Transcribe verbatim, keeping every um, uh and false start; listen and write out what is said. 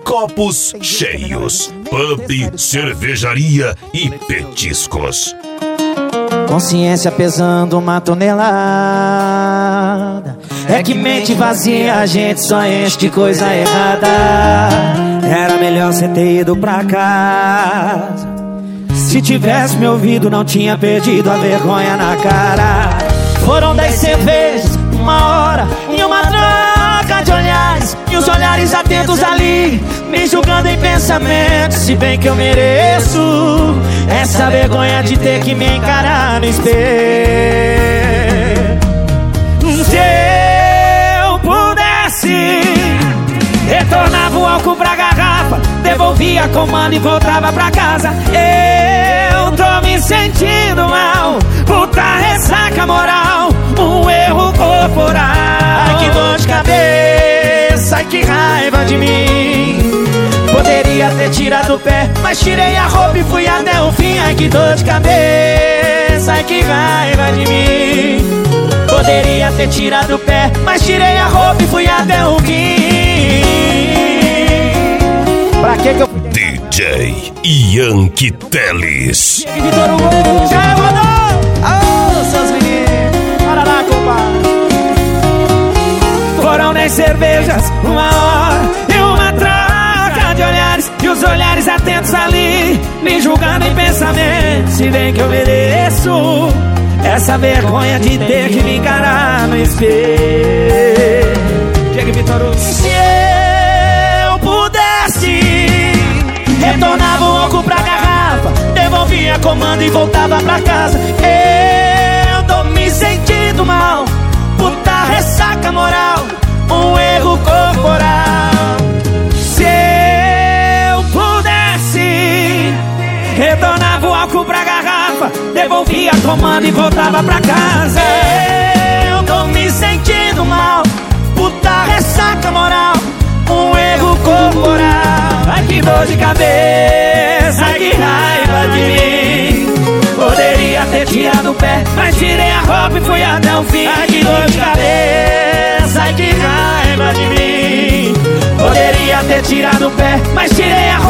copos cheios, pub, cervejaria e petiscos. Consciência pesando uma tonelada. É que mente vazia a gente só enche de coisa errada. Era melhor cê ter ido pra casa. Se tivesse me ouvido não tinha perdido a vergonha na cara. Foram dez cervejas, uma hora e uma troca de olhares. E os olhares atentos ali, me julgando em pensamento. Se bem que eu mereço essa vergonha de ter que me encarar no espelho. Se eu pudesse, retornava o álcool pra garrafa, devolvia a comando e voltava pra casa. Eu tô me sentindo mal, puta ressaca moral, um erro corporal. Ai que dor de cabeça, ai que raiva de mim. Poderia ter tirado o pé, mas tirei a roupa e fui até o fim. Ai que dor de cabeça, ai que raiva de mim. Poderia ter tirado o pé, mas tirei a roupa e fui até o fim. Pra que que eu... D J Yankee Teles. Vitor Hugo, já rodou! Alô, seus meninos, para lá, compadre. Foram dez cervejas, uma hora e uma troca de olhares. E os olhares atentos ali, me julgando em pensamento. Se bem que eu mereço essa vergonha de ter que me encarar no espelho. Diego Vitor Hugo. Se eu pudesse, retornava o álcool pra garrafa, devolvia comando e voltava pra casa. Eu tô me sentindo mal, puta ressaca moral, um erro corporal. Se eu pudesse, retornava o álcool pra garrafa, devolvia comando e voltava pra casa. Eu tô me sentindo mal, puta ressaca moral, um erro corporal. Ai que dor de cabeça, ai que raiva de mim. Poderia ter tirado o pé, mas tirei a roupa e fui até o fim. Ai que dor de cabeça, ai que raiva de mim. Poderia ter tirado o pé, mas tirei a